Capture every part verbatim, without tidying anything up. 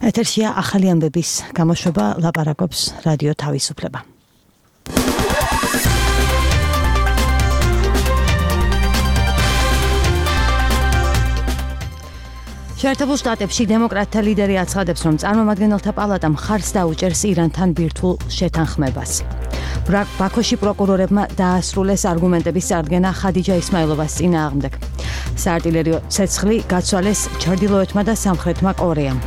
ეთერშია ახალი ამბების გამოშვება, ლაპარაკობს რადიო თავისუფლება. შეერთებულ შტატებში დემოკრატთა ლიდერი აცხადებს, რომ წარმომადგენელთა პალატა მხარს დაუჭერს ირანთან ბირთვულ შეთანხმებას. ბაქოში პროკურორებმა დაასრულეს არგუმენტების წარდგენა ხადიჯა ისმაილოვას წინააღმდეგ. საარტილერიო ცეცხლი გაცვალეს ჩრდილოეთმა და სამხრეთმა კორეამ.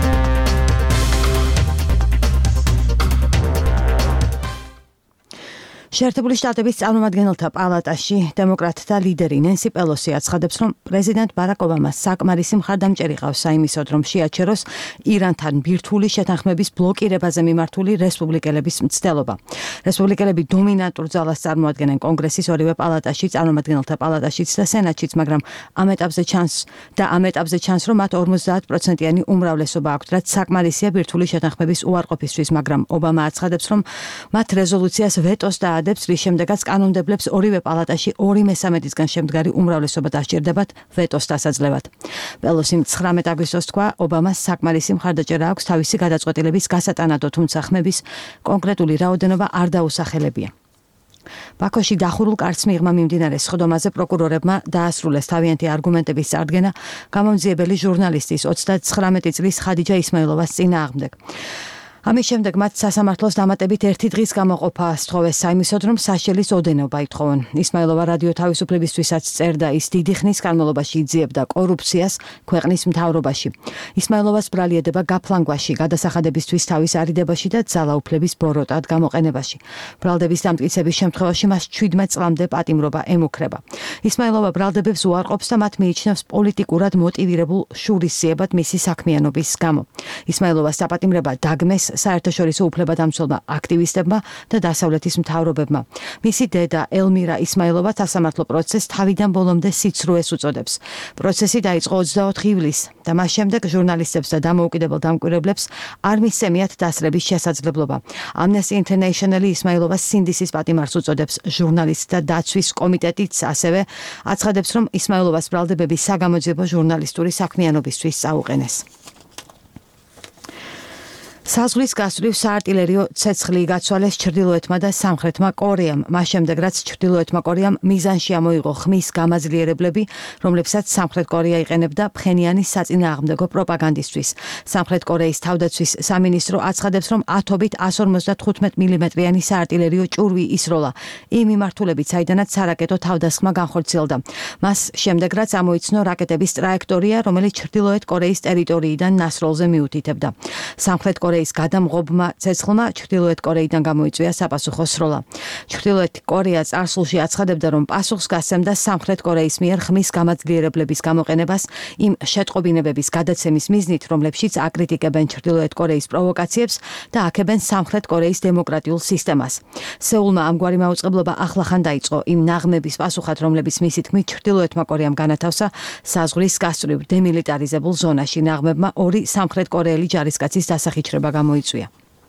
შეერთებული შტატების წარმომადგენელთა პალატაში დემოკრატთა ლიდერი ნენსი პელოსი აცხადებს, რომ პრეზიდენტ ბარაკ ობამას საკმარისი მხარდამჭერი ყავს საიმისოდ, რომ შეაჩეროს ირანთან ბირთვული შეთანხმების ბლოკირებაზე მიმართული რესპუბლიკელების მცდელობა. რესპუბლიკელები დომინანტურ ძალას წარმოადგენენ კონგრესის ორივე პალატაში, წარმომადგენელთა პალატაშიც და სენატშიც, მაგრამ ამ ეტაპზე ჩანს და ამ ეტაპზე ჩანს, რომ მათ ორმოცდაათ პროცენტიანი უმრავლესობა აქვთ, რაც საკმარისია ბირთვული შეთანხმების უარყოფისთვის, მაგრამ ობამა აცხადებს, რომ მათ რეზოლუციას ვეტოს და რის შემდეგაც კანონმდებლებს ორივე პალატაში ორი მესამედისგან შემდგარი უმრავლესობა დასჭირდებათ ვეტოს დასაძლევად. პელოსიმ ცხრამეტ აგვისტოს თქვა, ობამას საკმარისი მხარდაჭერა აქვს თავისი გადაწყვეტილების გასატანადო, თუმცა ხმების კონკრეტული რაოდენობა არ დაუსახელებია. ბაქოში დახურულ კარს მიღმა მიმდინარე სხდომაზე პროკურორებმა დაასრულეს თავიანთი არგუმენტების წარდგენა გამომძიებელი ჟურნალისტის ოცდაცხრამეტი წლის ხადიჯა ისმაილოვას წინააღმდეგ. ამის შემდეგ მათ სასამართლოს დამატებით ერთი დღის გამოყოფა სთხოვეს საიმისოდ, რომ საშელის ოდენობა ითხოვონ. ისმაილოვა რადიო თავისუფლებისთვისაც წერდა, ის დიდი ხნის განმავლობაში იძიებდა კორუფციას ქვეყნის მთავრობაში. ისმაილოვას ბრალი ედება გაფლანგვაში, გადასახადებისთვის თავის არიდებაში და ძალაუფლების ბოროტად გამოყენებაში. ბრალდების დამტკიცების შემთხვევაში მას შვიდმეტ წლამდე პატიმრობა ემუქრება. ისმაილოვა ბრალდებებს უარყოფს და მათ მიიჩნევს პოლიტიკურად მოტივირებულ შურისძიებად მისი საქმიანობის გამო. ისმაილოვას დაპატიმრება დაგმეს საერთაშორისო უფლებადამცველმა აქტივისტებმა და დასავლეთის მთავრობებმა. მისი დედა ელმირა ისმაილოვა სასამართლო პროცესს თავიდან ბოლომდე სიცრუეს უწოდებს. პროცესი დაიწყო ოცდაოთხ ივლისს და მას შემდეგ ჟურნალისტებს და დამოუკიდებელ დამკვირვებლებს არ მისცემიათ დასრების შესაძლებლობა. Amnesty International ისმაილოვას სინდისის პატიმარს უწოდებს. ჟურნალისტთა დაცვის კომიტეტიც ასევე აცხადებს, რომ ისმაილოვას ბრალდებები საგამოძიებო ჟურნალისტური საქმიანობისთვის წაუყენეს. საზღვრის გასწვრივ საარტილერიო ცეცხლი გაცვალეს ჩრდილოეთმა და სამხრეთმა კორეამ. მას შემდეგ, რაც ჩრდილოეთმა კორეამ მიზანში ამოიღო ხმის გამაძლიერებლები, რომლებსაც სამხრეთ კორეა იყენებდა ფხენიანის საწინააღმდეგო პროპაგანდისთვის. სამხრეთ კორეის თავდაცვის სამინისტრო აცხადებს, რომ ათობით εκατს ორმოცდათხუთმეტ მილიმეტრიანი საარტილერიო ჭურვი ისროლა იმ მიმართულებით, საიდანაც სარაკეტო თავდასხმა განხორციელდა. მას შემდეგ, რაც ამოიცნო რაკეტების ტრაექტორია, რომელიც ჩრდილოეთ კორეის ტერიტორიიდან ნასროლზე მიუთითებდა. სამხრეთ კორეის გადამღობმა ცეცხლმა ჩრდილოეთ კორეიდან გამოიწვია საპასუხო სროლა. ჩრდილოეთ კორეა წარსულში აცხადებდა, რომ პასუხს გასცემდა სამხრეთ კორეის მიერ ხმის გამაძლიერებლების გამოყენებას იმ შეტყობინებების გადაცემის მიზნით, რომლებშიც აკრიტიკებენ ჩრდილოეთ კორეის პროვოკაციებს და აქებენ სამხრეთ კორეის დემოკრატიულ სისტემას. სეულმა ამგვარი მაუწყებლობა ახლახან დაიწყო იმ ნაღმების პასუხად, რომლებიც მისი თქმით ჩრდილოეთმა კორეამ განათავსა საზღვრის გასწვრივ დემილიტარიზებულ ზონაში. ნაღმებმა ორი სამხრეთ კორეელი ჯარისკაცის დასახიჩრება გამოიწვია.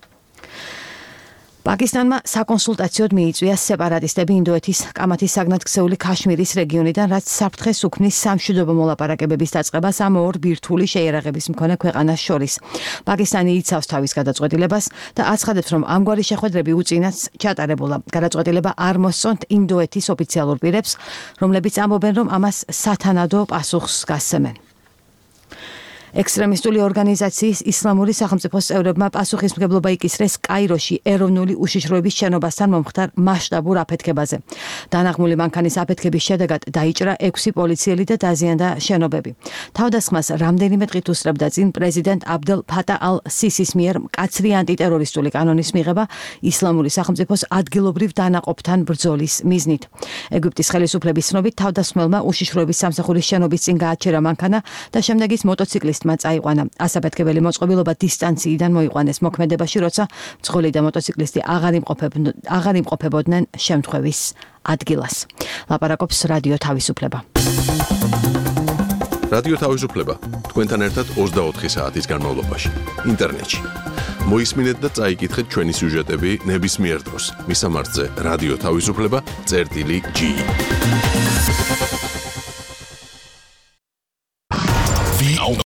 პაკისტანმა საკონსულტაციოდ მიიწვია სეპარატისტები ინდოეთის კამათის საგნად ქცეული ქაშმირის რეგიონიდან, რაც საფრთხეს უქმნის სამშვიდობო მოლაპარაკებების დაწყებას ამ ორ ბირთვული შეიარაღების მქონე ქვეყანას შორის. პაკისტანი იცავს თავის გადაწყვეტილებას და აცხადებს, რომ ამგვარი შეხვედრები უწინაც ჩატარებულა. გადაწყვეტილება არ მოსწონთ ინდოეთის ოფიციალურ პირებს, რომლებიც ამბობენ, რომ ამას სათანადო პასუხს გასცემენ. ექსტრემისტული ორგანიზაციის ისლამური სახელმწიფოს წევრებმა პასუხისმგებლობა იკისრეს კაიროში ეროვნული უშიშროების შენობასთან მომხდარ მასშტაბურ აფეთქებაზე. დანაღმული მანქანის აფეთქების შედეგად დაიჭრა ექვსი პოლიციელი და დაზიანდა შენობები. თავდასხმას რამდენიმე დღით უსწრებდა წინ პრეზიდენტ აბდელ ფატა ალ-სისის მიერ მკაცრი ანტიტერორისტული კანონის მიღება ისლამური სახელმწიფოს ადგილობრივ დანაყოფთან ბრძოლის მიზნით. ეგვიპტის ხელისუფლების ცნობით თავდასხმელმა უშიშროების სამსახურის შენობის წინ გააჩერა მანქანა და შემდეგ ის მოტოციკლის წაიყვანა. ასაფეთქებელი მოწყობილობა დისტანციიდან მოიყვანეს მოქმედებაში, როცა მძღოლი და მოტოციკლისტი აღარ იმყოფებოდნენ აღარ იმყოფებოდნენ შემთხვევის ადგილას. ლაპარაკობს რადიო თავისუფლება. რადიო თავისუფლება თქვენთან ერთად ოცდაოთხი საათის განმავლობაში ინტერნეტში. მოისმინეთ და წაიკითხეთ ჩვენი სიუჟეტები ნებისმიერ დროს. მისამართზე რადიო თავისუფლება წერტილი ჯი.